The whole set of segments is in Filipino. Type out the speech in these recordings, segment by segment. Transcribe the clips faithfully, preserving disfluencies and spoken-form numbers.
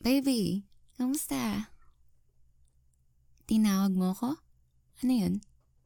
Baby, kamusta? Tinawag mo ko? Ano yun?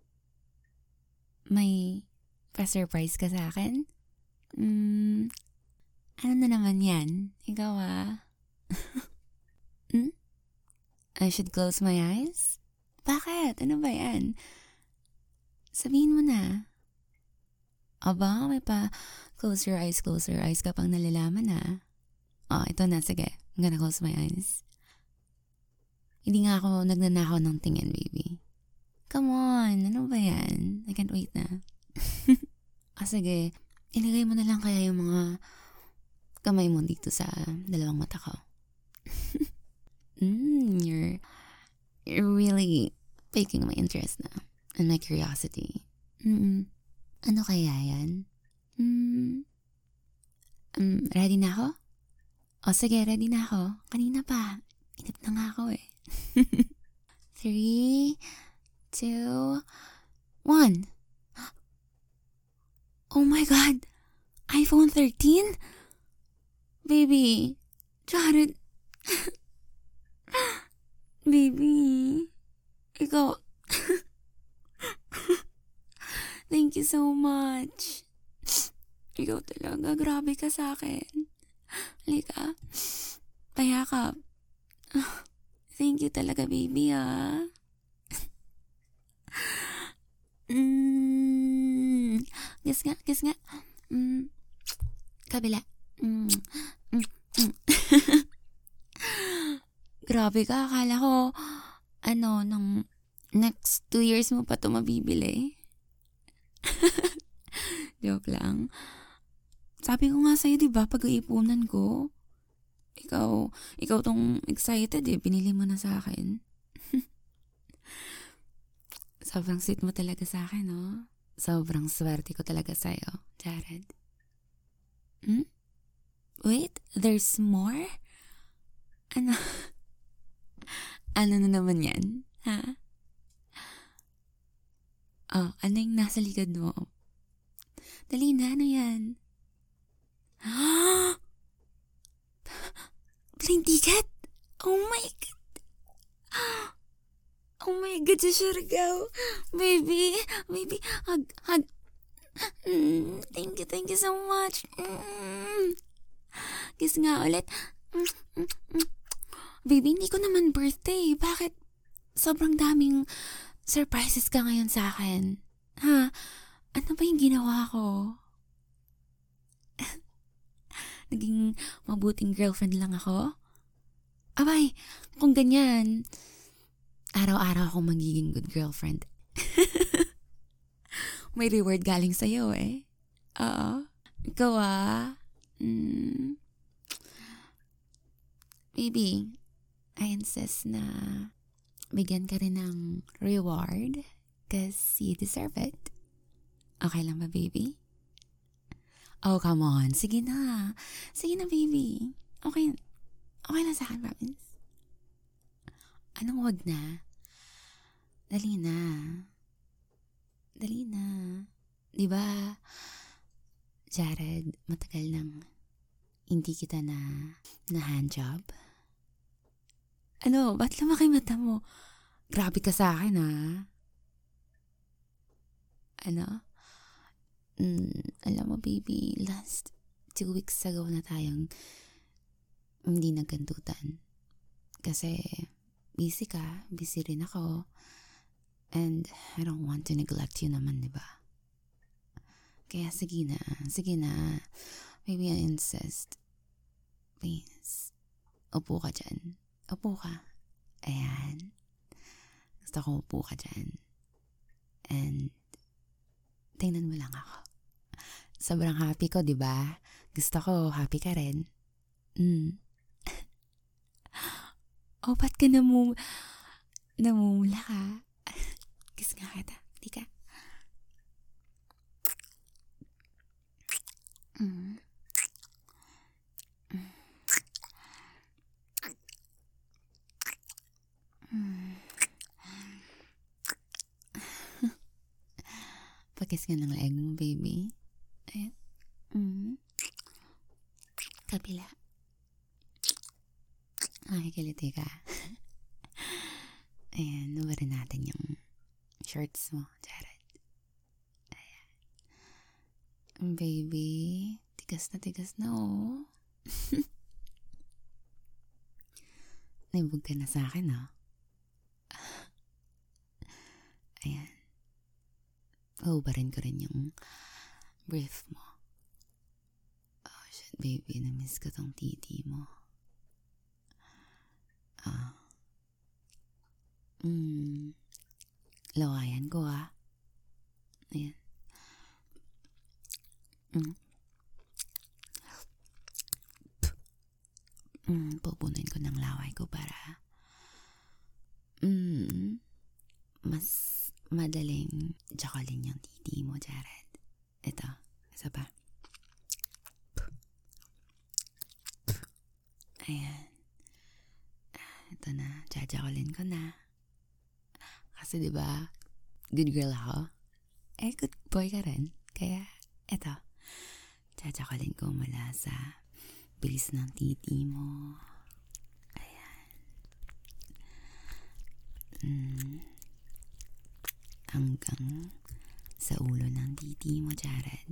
May pa-surprise ka sa akin? Hmm, ano na naman yan? Ikaw ah. hmm? I should close my eyes? Bakit? Ano ba yan? Sabihin mo na. Aba, may pa close your eyes, close your eyes ka pang nalalaman ah. Oh, ito na, sige. I'm gonna close my eyes. Hindi nga ako nagnanakaw ng tingin, baby. Come on, ano ba yan? I can't wait na. ah, sige. Ilagay mo na lang kaya yung mga kamay mo dito sa dalawang mata ko. mm, you're, you're really piquing my interest na. And my curiosity. Mm-mm. Ano kaya yan? Mm, um, ready na ako? O sige, ready na ako. Kanina pa. Inip na nga ako eh. Three, two, one. Oh my God! iPhone thirteen? Baby, Jared. Baby, ikaw. Thank you so much. Ikaw talaga, grabe ka sa akin. Halika, payakap. Thank you talaga, baby, ah. mm, kiss nga, kiss nga. Mm, kabila. Mm, mm, mm. Grabe ka, akala ko, ano, nung next two years mo pa ito mabibili. Joke lang. Sabi ko nga sa'yo, diba, pag-iipunan ko. Ikaw, ikaw tong excited eh, binili mo na sa akin. Sobrang sweet mo talaga sa akin, no? Sobrang swerte ko talaga sa'yo, Jared. Hmm? Wait, there's more? Ano? ano na naman yan? Ha? Oh, ano yung nasa likod mo? Dali na, ano yan? Plane ticket? Oh my God! Oh my God, Siargao! Baby, baby, hug, hug. Mm, thank you, thank you so much. Mm. Kiss nga ulit. Mm, mm, mm. Baby, hindi ko naman birthday. Bakit sobrang daming surprises ka ngayon sa akin? Ha? Ano ba yung ginawa ko? Naging mabuting girlfriend lang ako? Abay, kung ganyan, araw-araw akong magiging good girlfriend. May reward galing sa'yo eh. Oo. Ikaw ah. Mm. Baby, I insist na bigyan ka rin ng reward because you deserve it. Okay lang ba, baby? Oh, come on. Sige na. Sige na, baby. Okay. Okay lang sa akin, promise. Anong wag na? Dali na. Dali na. Diba, Jared, matagal nang hindi kita na na handjob? Ano, ba't lumaki mata mo? Grabe ka sa akin, ha? Ano? Mm, alam mo, baby, last two weeks ago na tayong hindi nagkantutan. Kasi busy ka, busy rin ako. And I don't want to neglect you naman, di ba? Kaya sige na, sige na. Maybe I insist. Please, upo ka dyan. Upo ka. Ayan. Gusto ko upo ka dyan. And tingnan mo lang ako. Sobrang happy ko, di ba? Gusto ko, happy ka rin. Mm. Oh, ba't ka namu... namumula ka? Kiss nga kita. Di ka? Mm. Mm. Pakis nga ng leg mo, baby. Ayan. Mm. Kabila. Nakikiliti ka. Ayan, nawarin natin yung shorts mo, Jared. Ayan. Baby, tigas na tigas na oh. Nibog ka na sa akin oh. Ayan. Hubarin ko rin yung brief mo. Oh shit, baby, namiss ko tong titi mo. Ah. Hmm. Lawayan ko ah. Ayan. Mm. Mm, pupunin ko ng laway ko para mm, mas madaling jakalin yung titi mo, Jared. Ito, isa pa. Ayan. Ito na, jajakalin ko na. Kasi diba, good girl ako. Eh, good boy ka rin. Kaya, eto, jajakalin ko mula sa bilis ng titi mo. Ayan. Mm. Hanggang sa ulo ng titi mo, Jared.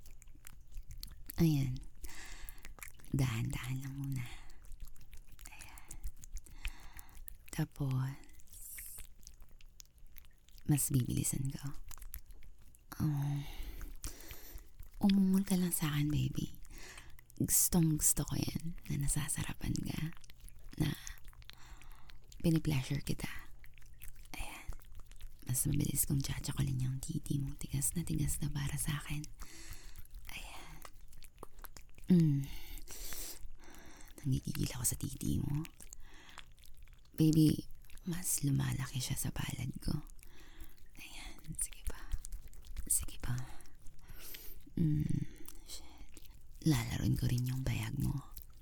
Ayan. Dahan-dahan lang muna. Ayan. Tapos, mas bibilisan ko. Oh. Umungol ka lang sa akin, baby. Gustong gusto ko yan na nasasarapan ka, na pinipleasure kita. Ayan. Mas mabilis kong tsatsyakalin yung titi mo. Tigas na tigas na para sa akin. Ayan. Mm. Nangigigil ako sa titi mo. Baby, mas lumalaki siya sa palad ko. Ayan. Sige pa. Sige pa. Mm. Lalaroin ko rin yung bayag mo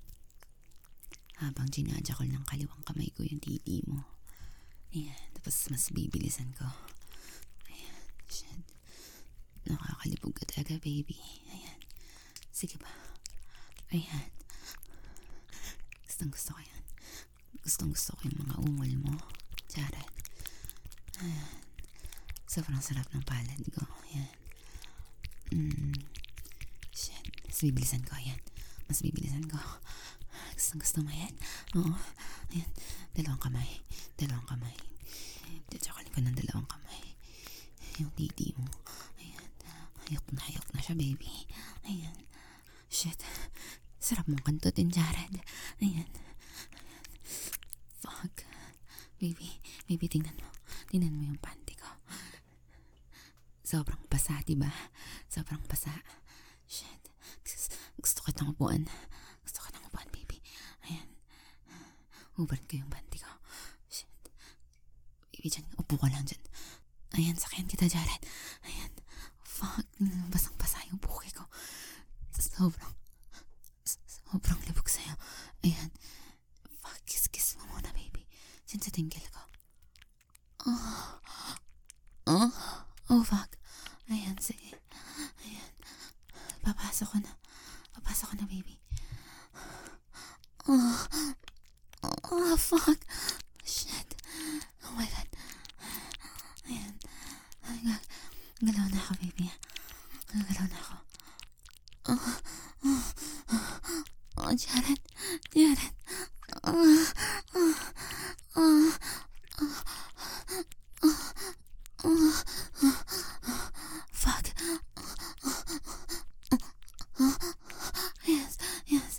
habang ginadjakol ng kaliwang kamay ko yung titi mo. Ayan, tapos mas bibilisan ko. Ayan, shit. Nakakalibog ka talaga, baby. Ayan, sige ba? Ayan. Gustong gusto ko yan. Gustong gusto ko yung mga ungol mo, Jared. Ayan. Sobrang sarap ng palad ko. Ayan. Mm. Shit. Mas bibilisan ko, ayan. Mas bibilisan ko. Gusto, gusto mo yan? Oo. Ayan. Dalawang kamay. Dalawang kamay. Tsakalin ko ng dalawang kamay. Yung titi mo. Ayan. Hayok na, hayok na siya, baby. Ayan. Shit. Sarap mong kantutin, Jared. Ayan. Ayan. Fuck. Baby. Baby, tingnan mo. Tingnan mo yung panty ko. Sobrang basa, diba? Sobrang basa. Shit. Gusto ko itong upuan. Gusto ko itong upuan, baby. Ayan. Ubarin ko yung panty ko. Shit. Baby, dyan. Upo ka lang dyan. Ayan, sakyan kita, Jared. Ayan. Fuck. Basang-basa yung buki ko. Sobrang, sobrang libog sa'yo. Ayan. Fuck. Kiss-kiss mo muna, baby. Dyan sa tinggil ko. Oh. Oh. Oh, fuck. Ayan, sige. Ayan. Papasok ko na. Papasok ko na, baby. Oh. Oh, fuck. Shit. Oh my God. Ayan. Ayan. Galaw na ako, baby. Galaw na ako. Oh. Oh. Oh, Jared. Jared. Oh. Oh. Oh. Oh. Oh. Fuck. Yes, yes.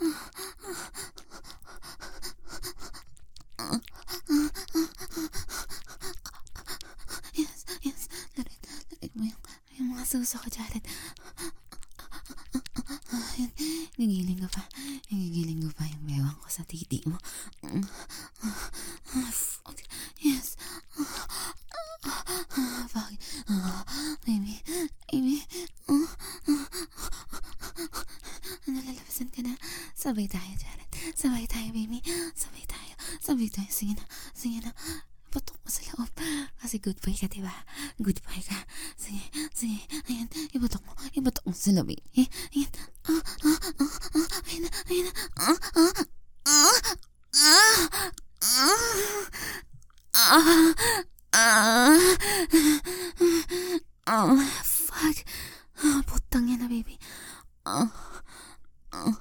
Yes, yes. Larit, larit mo yung, yung mga suso ko, Jared. Nagigiling ko pa. Nagigiling ko pa yung bewang ko sa titi mo. Yes. Fuck. Baby. Baby. Nalalabasan ka na. Sabay tayo, Jared. Sabay tayo, baby. Sabay tayo. Sabay tayo. Sige na. Sige na. Putok mo sa loob. Kasi good boy ka, diba? Good boy ka. Sige. Sige. Ayan. Iputok mo. Iputok mo sa loob. Eh. Ayan. Ah. Ah. Ah. Ah. Ayan na. Ayan na. Ah. Ah. Ah. Ah. Ah! Oh, fuck. Oh, putang yan na, baby. Oh. Oh.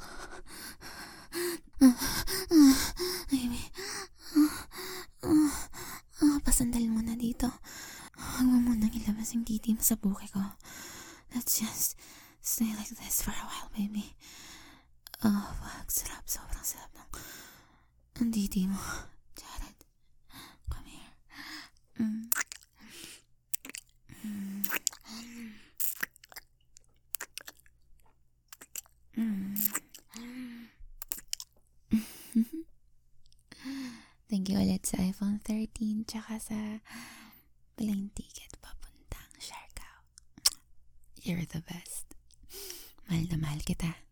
Baby. Oh. Oh, pasandal mo na dito. Huwag mo munang ilabas yung titi mo sa buke ko. Let's just stay like this for a while, baby. Oh, fuck. Sarap. Sobrang sarap ng ang titi mo. Jared. Come here. Mm. Mm. Mm. Thank you ulit sa iPhone thirteen tsaka sa plane ticket papuntang Siargao. You're the best. Mahal na mahal kita.